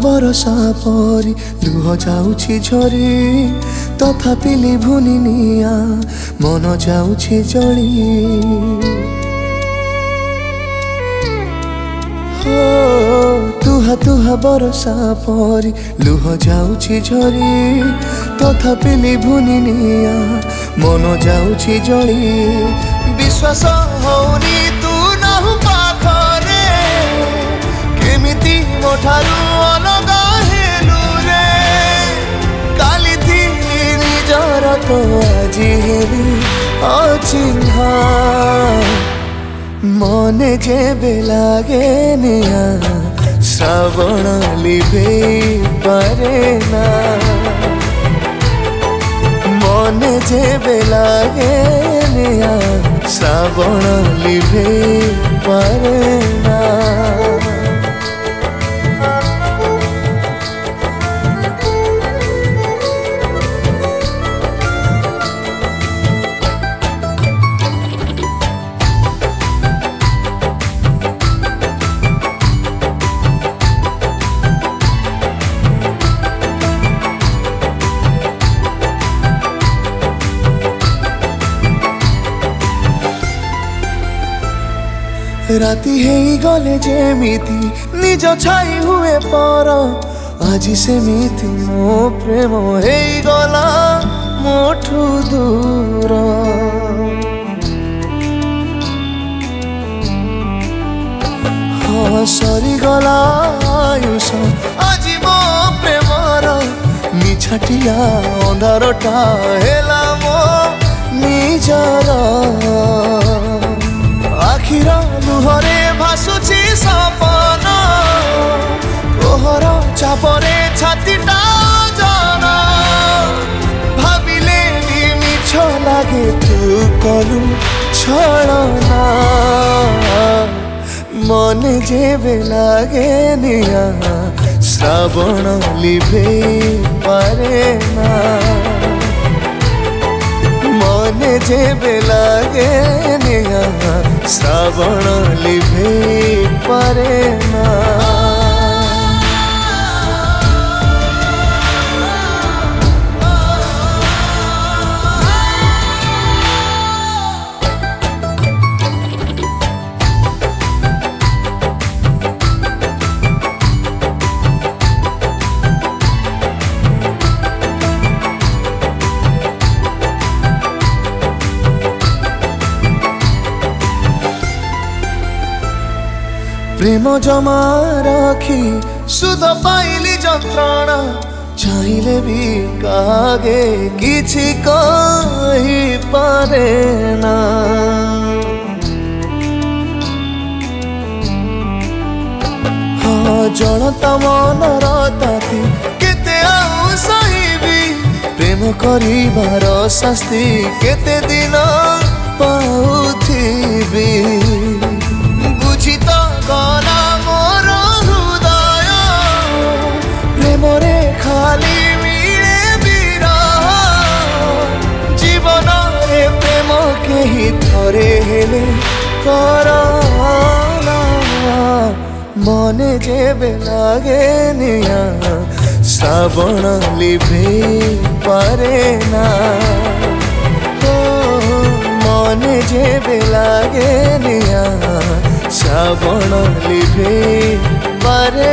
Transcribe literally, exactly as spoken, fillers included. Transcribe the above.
बरसा परी लुह जाउछि झरी तथापि लिभुनि निया मन जाउछि जली हो तुहा तुहा बरसा परी लुह जाउछि झरी तथापि लिभुनि निया मन जाउछि जली विश्वास होनी तू नाहु पाखरे केमिति मोठारु अलगा हेलु रे काली थी निजर तो आजी हेली अचिन्हा मने जेबे लागे निया श्रावण लिभे पारे ना मने जेबे लागे निया श्रावण लिभे पारे ना राति हेई गले जेमिति निज छाई हुए पर आजी सेमिति मो प्रेम हेई गला मोठू दूर हाँ सरी गला आयुष आजी मो प्रेमर निछाटिया अंधारटा हेला मो निजर आखिर लुहरे भासुची सपन कोहर चापरे छातीटा जन भाविले मिछ लागे तू कलु छलना मने जेबे लागे निया श्रावण लिभे पारे ना मने जेबे लागे निया श्रावण लिभे पारे ना प्रेम जमा रखी सुध पाइली जंत्रणा चाहिले भी कागे किछि कहि पारे ना हाँ जलता मनर ताती केते आउ सहिबी प्रेम करिबार शास्ति केते दिन पाउथिबी बुझी तो गला मोर हृदय प्रेमरे खाली मिले विरह जीवन रे प्रेम केही थरे हेले करना मने जेबे लागे निया श्रावण लिभे पारे ना मने जेबे लागे निया श्रावण लिभे पारे